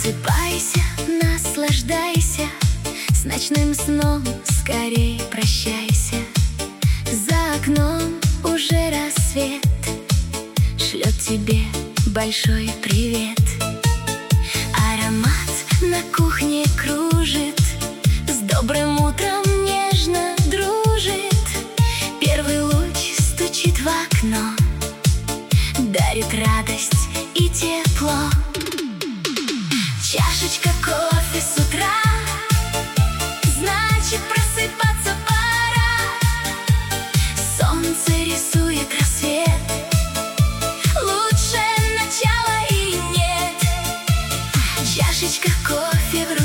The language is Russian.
Просыпайся, наслаждайся, с ночным сном скорей прощайся. За окном уже рассвет, шлет тебе большой привет. Аромат на кухне кружит, с добрым утром нежно дружит. Первый луч стучит в окно, дарит радость и тепло. Чашечка кофе с утра, значит, просыпаться пора. Солнце рисует рассвет, лучше начала и нет. Чашечка кофе в руке,